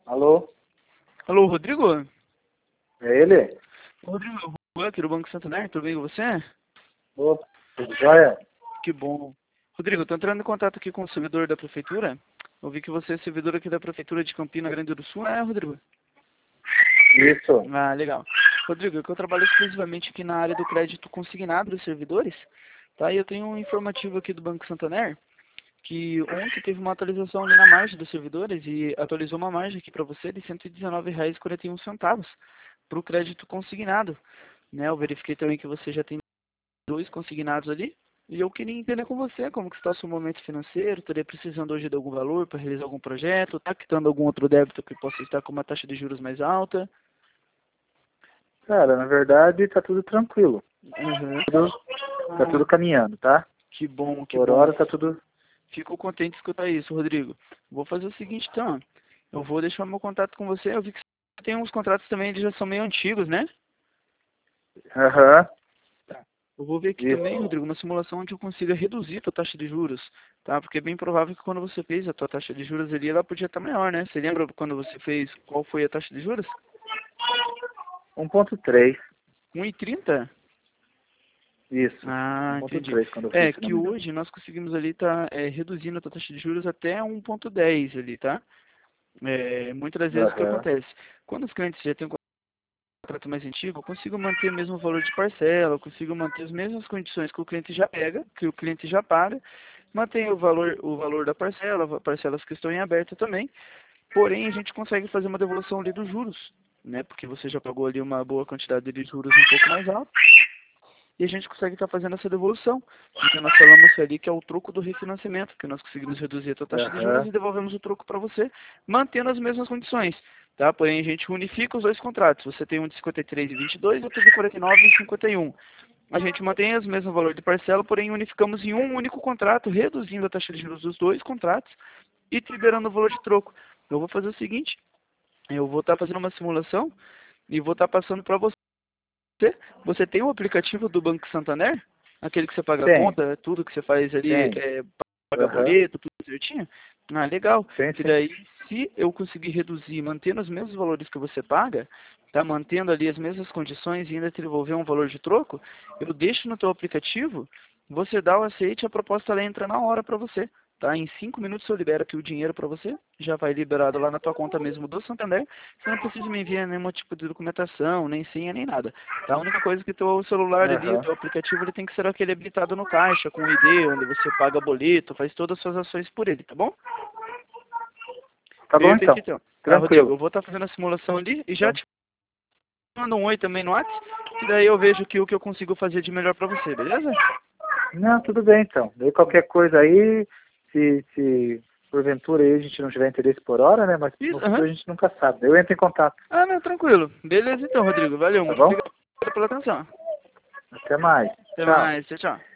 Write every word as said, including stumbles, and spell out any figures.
Alô? Alô, Rodrigo? É ele? Rodrigo, eu vou aqui do Banco Santander, tudo bem com você? Opa, tudo jóia? Que bom. Rodrigo, eu tô entrando em contato aqui com o servidor da prefeitura. Eu vi que você é servidor aqui da prefeitura de Campina Grande do Sul, é, Rodrigo? Isso. Ah, legal. Rodrigo, é que eu trabalho exclusivamente aqui na área do crédito consignado dos servidores, tá? E eu tenho um informativo aqui do Banco Santander, que ontem teve uma atualização ali na margem dos servidores e atualizou uma margem aqui para você de cento e dezenove reais e quarenta e um centavos para o crédito consignado, né? Eu verifiquei também que você já tem dois consignados ali e eu queria entender com você como que está o seu momento financeiro, estaria precisando hoje de algum valor para realizar algum projeto, está quitando algum outro débito que possa estar com uma taxa de juros mais alta? Cara, na verdade tá tudo tranquilo. Uhum. Tudo, tá tudo caminhando, tá? Que bom, que Por bom. hora tá tudo... Fico contente de escutar isso, Rodrigo. Vou fazer o seguinte, então. Eu vou deixar meu contato com você. Eu vi que você tem uns contratos também, eles já são meio antigos, né? Aham, Eu vou ver aqui também, isso. Rodrigo, uma simulação onde eu consiga reduzir a tua taxa de juros, tá? Porque é bem provável que quando você fez a tua taxa de juros ali, ela podia estar maior, né? Você lembra quando você fez, qual foi a taxa de juros? um ponto três. um vírgula trinta? Isso. Ah, um ponto entendi. três quando eu É, fiz, se não que me engano. hoje nós conseguimos ali tá é, reduzindo a tua taxa de juros até um vírgula dez ali, tá? É, muitas das vezes o que Aham. acontece? Quando os clientes já têm um contrato mais antigo, eu consigo manter o mesmo valor de parcela, eu consigo manter as mesmas condições que o cliente já pega, que o cliente já paga, mantém o valor, o valor da parcela, parcelas que estão em aberto também, porém a gente consegue fazer uma devolução ali dos juros, né? Porque você já pagou ali uma boa quantidade de juros um pouco mais alta, e a gente consegue estar fazendo essa devolução, porque nós falamos ali que é o troco do refinanciamento, que nós conseguimos reduzir a tua taxa de juros Aham. e devolvemos o troco para você, mantendo as mesmas condições, tá? Porém, a gente unifica os dois contratos. Você tem um de cinquenta e três e vinte e dois e outro de quarenta e nove e cinquenta e um. A gente mantém os mesmos valores de parcela, porém unificamos em um único contrato, reduzindo a taxa de juros dos dois contratos e te liberando o valor de troco. Eu vou fazer o seguinte, eu vou estar fazendo uma simulação e vou estar passando para você. Você, você tem o aplicativo do Banco Santander? Aquele que você paga a Tem, conta, tudo que você faz ali, tem. é, paga Aham. boleto, tudo certinho? Ah, legal. Tem, Que sim. daí, se eu conseguir reduzir, mantendo os mesmos valores que você paga, tá mantendo ali as mesmas condições e ainda te devolver um valor de troco, eu deixo no teu aplicativo, você dá o aceite e a proposta ela entra na hora para você. Tá? Em cinco minutos eu libero aqui o dinheiro para você, já vai liberado lá na tua conta mesmo do Santander. Você não precisa me enviar nenhum tipo de documentação, nem senha, nem nada. Tá? A única coisa é que teu celular ali, o Aham. teu aplicativo, ele tem que ser aquele habilitado no caixa, com o I D, onde você paga boleto, faz todas as suas ações por ele, tá bom? Tá bom Perfeito, então. então. Tá, Rodrigo, Tranquilo. eu vou estar fazendo a simulação ali e já Então, te mando um oi também no WhatsApp, que daí eu vejo aqui o que eu consigo fazer de melhor pra você, beleza? não, tudo bem então. Daí qualquer coisa aí, se, se porventura aí a gente não tiver interesse por hora, né? Mas no Isso, aham. futuro a gente nunca sabe. Daí eu entro em contato, Ah, não, tranquilo. Beleza então, Rodrigo. Valeu, tá muito bom? obrigado pela atenção. Até mais. Até Tchau. mais, tchau, tchau.